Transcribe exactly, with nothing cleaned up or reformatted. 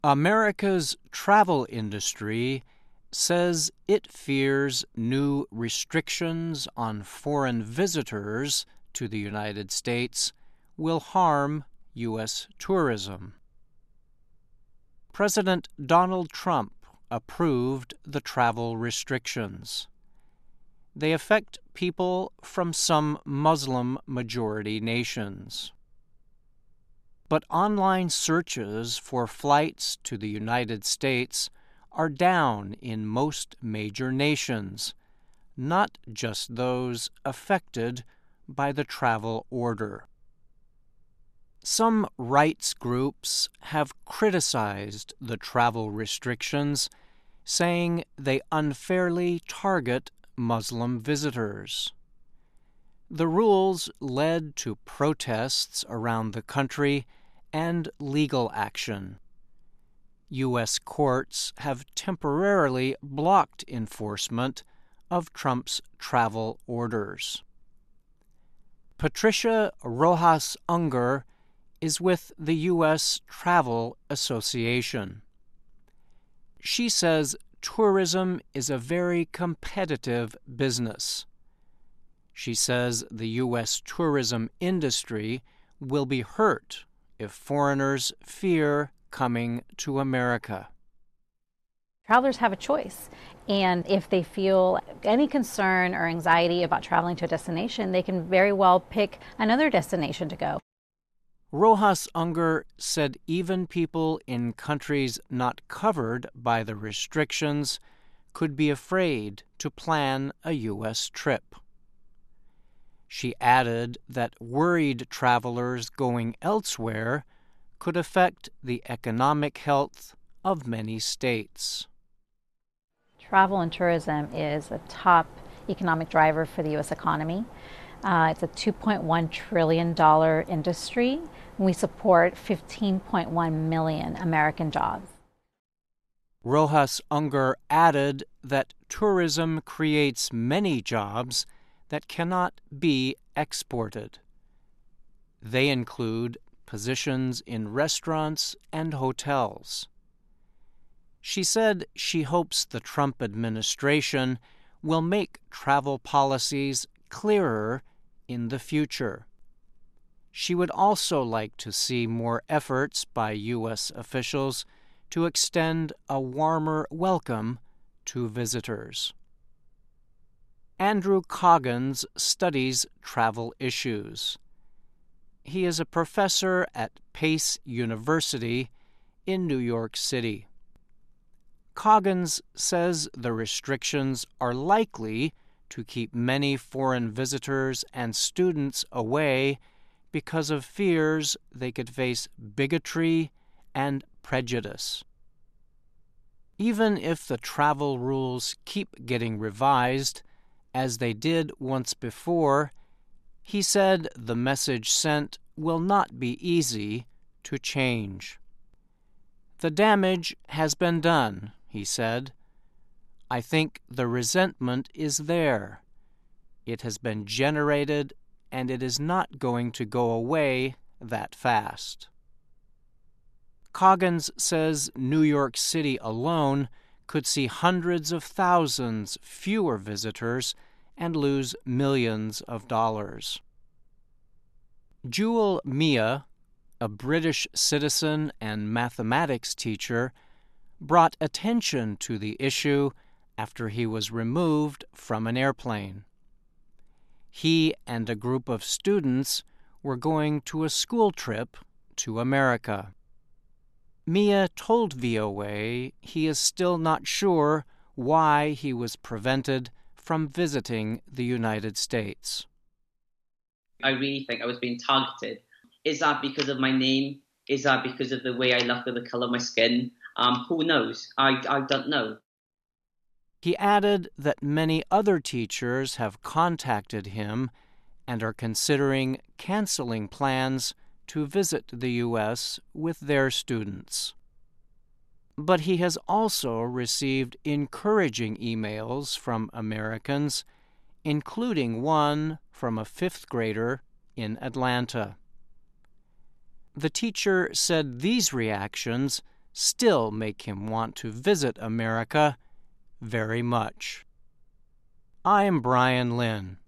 America's travel industry says it fears new restrictions on foreign visitors to the United States will harm U S tourism. President Donald Trump approved the travel restrictions. They affect people from some Muslim-majority nations. But online searches for flights to the United States are down in most major nations, not just those affected by the travel order. Some rights groups have criticized the travel restrictions, saying they unfairly target Muslim visitors. The rules led to protests around the country and legal action. U S courts have temporarily blocked enforcement of Trump's travel orders. Patricia Rojas Unger is with the U S Travel Association. She says tourism is a very competitive business. She says the U S tourism industry will be hurt if foreigners fear coming to America. Travelers have a choice, and if they feel any concern or anxiety about traveling to a destination, they can very well pick another destination to go. Rojas Unger said even people in countries not covered by the restrictions could be afraid to plan a U S trip. She added that worried travelers going elsewhere could affect the economic health of many states. Travel and tourism is a top economic driver for the U S economy. Uh, it's a two point one trillion dollars industry, and we support fifteen point one million American jobs. Rojas Unger added that tourism creates many jobs that cannot be exported. They include positions in restaurants and hotels. She said she hopes the Trump administration will make travel policies clearer in the future. She would also like to see more efforts by U S officials to extend a warmer welcome to visitors. Andrew Coggins studies travel issues. He is a professor at Pace University in New York City. Coggins says the restrictions are likely to keep many foreign visitors and students away because of fears they could face bigotry and prejudice. Even if the travel rules keep getting revised, as they did once before, he said the message sent will not be easy to change. The damage has been done, he said. I think the resentment is there. It has been generated, and it is not going to go away that fast. Coggins says New York City alone could see hundreds of thousands fewer visitors and lose millions of dollars. Jewel Mia, a British citizen and mathematics teacher, brought attention to the issue after he was removed from an airplane. He and a group of students were going to a school trip to America. Mia told V O A he is still not sure why he was prevented from visiting the United States. I really think I was being targeted. Is that because of my name? Is that because of the way I look or the color of my skin? Um, who knows? I, I don't know. He added that many other teachers have contacted him and are considering canceling plans to visit the U S with their students. But he has also received encouraging emails from Americans, including one from a fifth grader in Atlanta. The teacher said these reactions still make him want to visit America very much. I'm Brian Lynn.